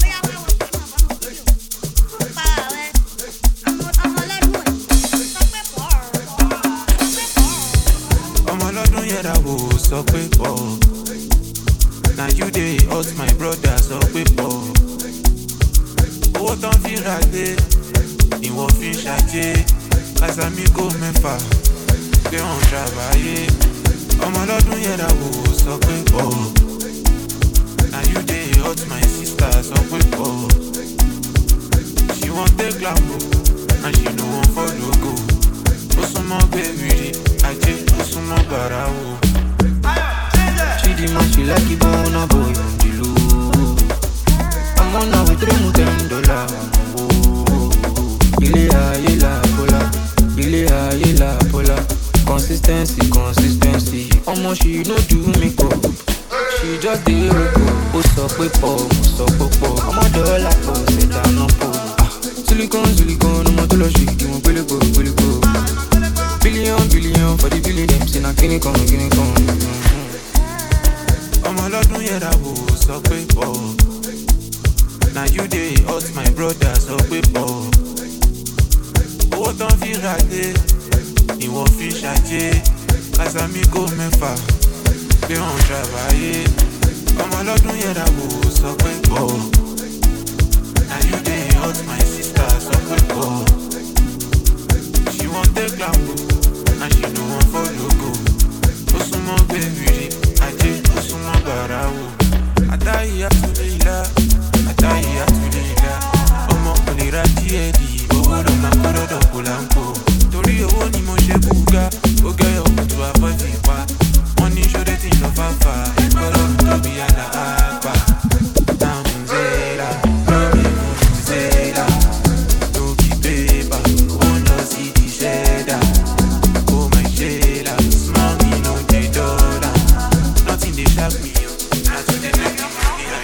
Ọmọ lọ́dún yẹra wò sọ pé pọ̀. Na you dey hurt my brother sọ pé pọ̀. Owó tán fi ra dé, ìwọ fi ṣàjé. Kásàmíkò mẹ́fà, pé wọ́n ṣàbáyé. Ọmọ lọ́dún yẹra wò sọ pé pọ̀. Na you dey hurt my sister sọ pé pọ̀. She wan take lambo and she no wan follow go. Ó súnmọ́ gbẹ̀rì ajé, ó súnmọ́ gbàrà wò. Chidima she like it bona boy on the low. I'm on now with $10. Ilé ayé la pola, ilé ayé la pola. Consistency. Omo she no do makeup. She just dey wake up. Ó sọ pé pọ̀, mo sọ pé pọ̀. Ọmọ dọ́là pọ̀, ṣẹ̀dá náà pọ̀. Silicon, ọmọ tó lọ ṣe ìwọ̀n gbélégbò. Billion for the billion dem say na kíní kan. Ọmọ lọ́dún yẹra wò sọ pé pọ̀. Na you dey hurt my brother sọ pé pọ̀. Owó tán fi ra dé, ìwọ fi ṣàjé. Kásàmíkò mẹ́fà, pé wọ́n ṣàbáyé. Ọmọ ọlọ́dún yẹra wò sọ pé pọ̀. Now you dey hurt my sister sọ pé pọ̀. She wan take Lambo and she no wan follow go. Ó súnmọ́ bẹ́ẹ̀rì ajé, ó súnmọ́ bàrà wò. Àtàyà tún lè la, àtàyà tún lè la. Ọmọ kò lè ra díẹ̀ dì, owó ló máa kó lọ́dọ̀ kó là ń kó. Torí owó ni mo ṣe búgá, ó gẹ́yọ̀ kó tó abọ́ ti pa. Wọ́n ní ṣódé tí ń lọ fáfà, ẹgbẹ́ lọ́rùn tóbi àlà àgbà. Tamuzera, lórí Muzera, lókì pépà, ó ń lọ sí di ṣẹ́dá. Oh my Sheila, small me no dey dollar. Nothing dey shock me, na to dey make me happy.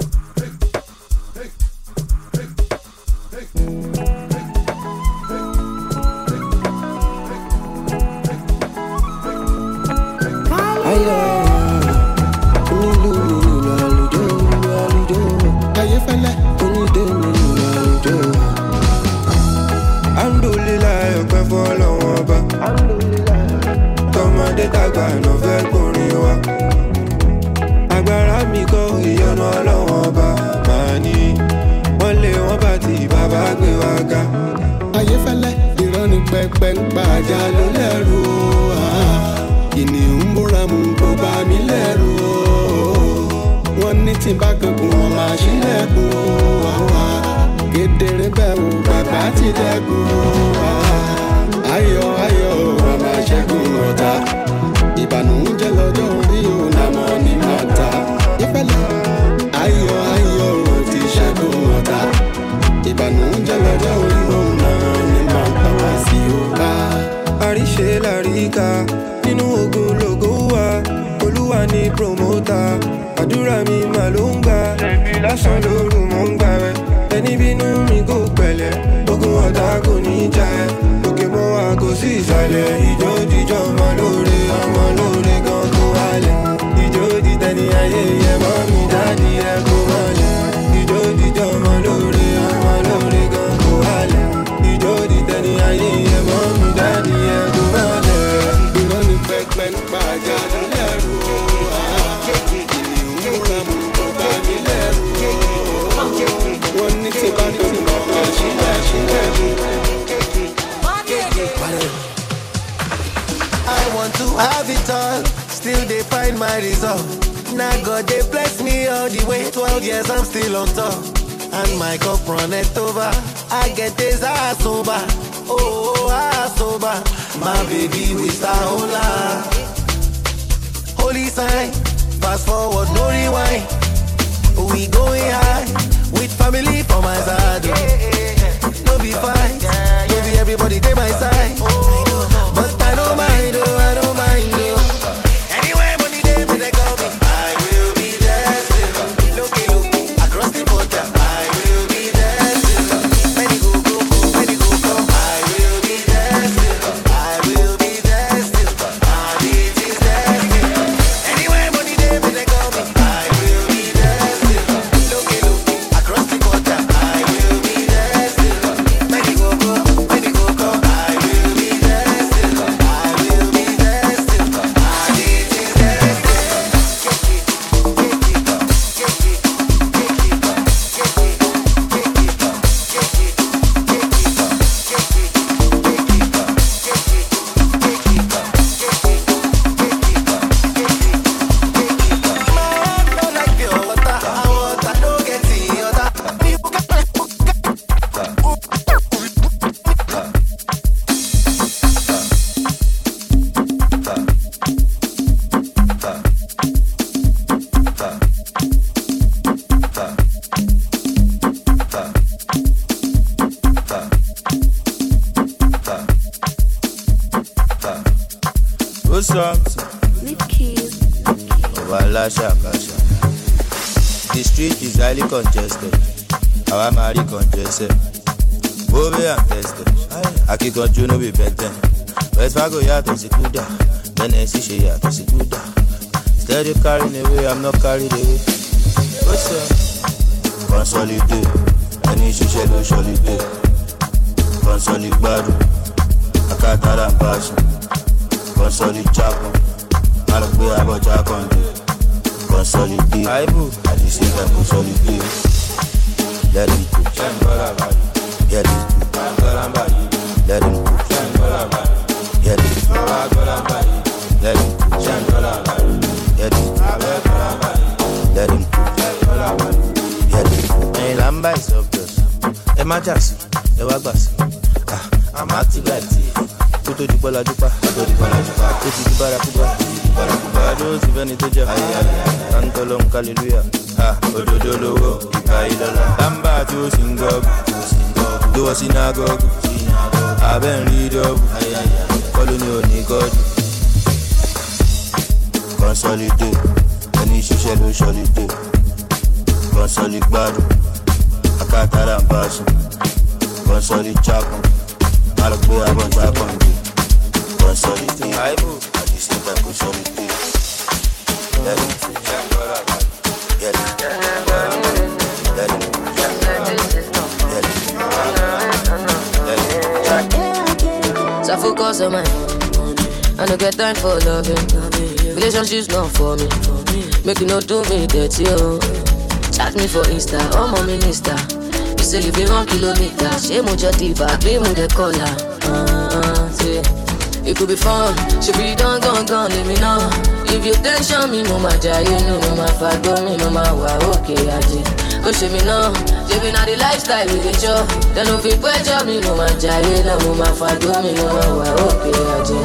Dàgbà náà fẹ́ gbórin wa. Agbára mi kọ́ ìyọnu ọlọ́wọ́n ọba. Màá ní wọ́n lé wọ́n bá ti bàbá gbé wa ga. Ayéfẹ́lẹ́ ìran ní pẹpẹ ń pa àjà ló lẹ́rù o. Kìnìún ń búra mú kó bá mi lẹ́rù o. Wọ́n ní tí bá kankan wọn máa ṣílẹ̀kùn o. Kedere bẹ́ẹ̀ o bàbá ti dẹ́kun o. Ayọ̀ ayọ̀ wọn máa ṣẹ́gun ọ̀tá. Ìbànújẹ́ lọ́jọ́ orí òun àmọ́ ní màtá. Ìfẹ́lẹ́ ayọ̀ ayọ̀ ti ṣẹ́gun ọ̀tá. Ìbànújẹ́ lọ́jọ́ orí òun àmọ́ ní màtá wá sí ọ̀tá. Àríṣe làríkà nínú ogun lògo wà. Olúwa ni promota, àdúrà mi mà ló ń gbà. Lásán lóru mò ń gbà rẹ̀. Ẹni bínú mi kò pẹ̀lẹ́. Ogun ọ̀tá kò ní jà ẹ́. Òkè mọ́ wa kò sí ìsàlẹ̀. Ìjó jíjọ́ ọmọ lóore gan kó wálẹ̀. Ìjó dìtẹ̀ni ayé yẹ mọ́ mi dáàdì ẹ kó mọ́lẹ̀. Ìjó jíjọ́ ọmọ lóore gan kó wálẹ̀. Ìjó dìtẹ̀ni ayé yẹ mọ́ mi dáàdì ẹ kó mọ́lẹ̀. Ìran ní pẹpẹ ń pa àjà ló lẹ́rù o. Kìnìún ń búra mú kó bá mi lẹ́rù o. Wọ́n ní tí bá tó ń bọ̀ máa ṣílẹ̀kùn. I want to have it all, still they find my resolve. Now God they bless me all the way. 12 years I'm still on top, and my cup runneth over. I get this ass sober, oh ass sober. My baby with Sahola. Holy sign, fast forward no rewind. We going high with family for my side. No be fight, no be everybody take my side. But I don't mind, oh, I don't mind, oh. Anywhere money day, when they call me, I will be there still. Look, across the border, I will be there still. When you go, I will be there still. I will be there still. And it is there still. Anywhere money day, when they call me, I will be there still. Look, across the border, I will be there still. When you go, I will be there still. I will be there still. And it is there still. The street is highly congested. Our marry congested. Bobe and tested. Akíkanjú no be benten. West Fargo yàtọ̀ sí Kuda. Tennessee ṣe yàtọ̀ sí Kuda. Steady carrying away, I'm not carried away. What's up? Consolidate. Ẹni ṣiṣẹ́ ló ṣọlidé. Consolidate gbádùn. Akátara ń báṣọ. Consolidate jápọ̀. I don't feel about your country. Consolidate. I just say that consolidate. Let him cook. Let him cook. Let him cook. Let him cook. Let him cook. Let him cook. Let him cook. Hey, Lamba is obvious. Emergency. Ewagbasi. I'm active like this. Kuto di bola jupa. Kuto di bola jupa. Kuto di bara kuba. Bara kuba. Those even it just. Antolong hallelujah. Ododo lowo. Iba idola. Lamba to singog. Do synagogue. Aben read up. Follow me God. Consolidate. Any social solidate. Consolidate bad. Akatara basu. Consolidate chapel. I don't feel about your country. Consolidate. I just think that consolidate. Let him get it. So focus on my I don't get time for loving. Relationships not for me. Make you not do me dirty, oh. Chat me for Insta, I'm a minister. You say you be 1 kilometer. She mo your diva, be mo the color. It could be fun. She be done, let me know. If you tension me, no ma jai, no ma fado me, no ma wa okay, aje. Go show me no. She be not the lifestyle with the show. Then no fit pressure me, no ma jai, no ma fado me, no ma wa okay, aje.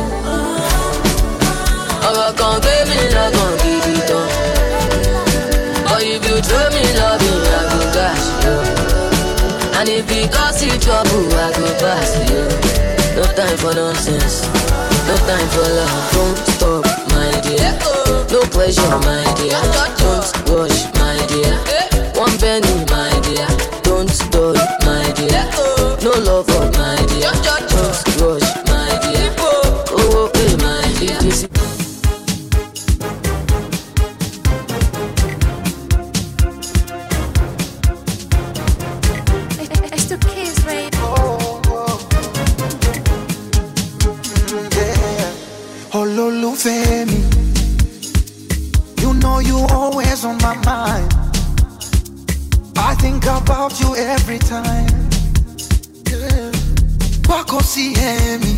Oh, can't give me love, can't give it up. But if you throw me love, I go cash you. And if it cause you trouble, I go pass you. No time for nonsense, no time for love. Don't stop, my dear. No pressure, my dear. Don't rush, my dear. 1 penny, my dear. Don't stop, my dear. No love for my dear. Don't rush, my dear. Oh, okay, my dear. Ololufemi, you know you always on my mind. I think about you every time. Wako sihemi,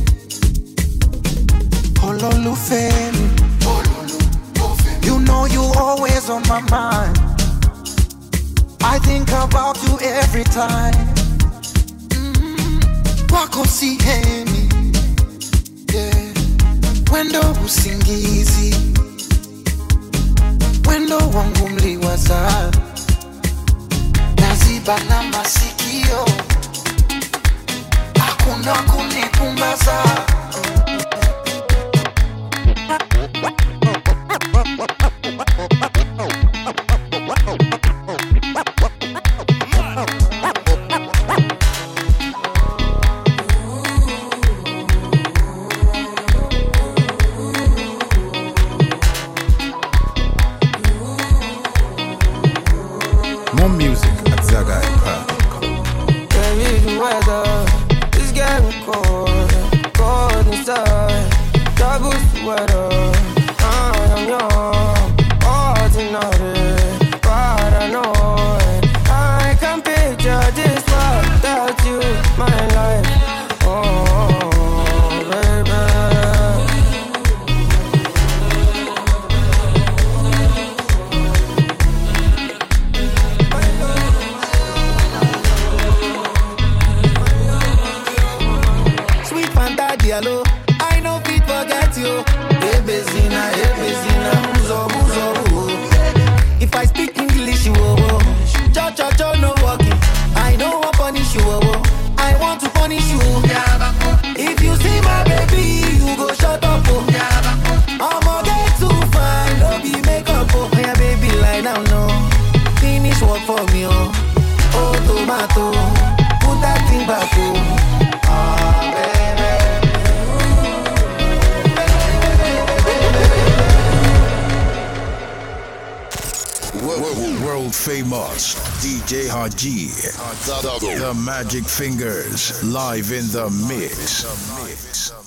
Ololufemi, you know you always on my mind. I think about you every time. Wako sihemi, yeah. Wendo usingizi, wendo wangu mliwaza, naziba na masikio, hakuna kunipumbaza. More music at ZagaEmpire.com. Baby, the weather is getting cold, cold inside. Double sweater, I am young, ordinary, paranoid. I can picture this world without you, my life. Oh, baby. Diallo, I know fit forget you. Hey Bezina, muzo, muzo. If I speak English, you cho, no walking. I don't want punish you, I want to punish you. If you see my baby, you go shut up. I'ma get too fine, don't be makeup. Yeah, baby, lie down, no. Finish work for me, oh tomato, put that thing back, World famous DJ Haji, the Magic Fingers, live in the mix.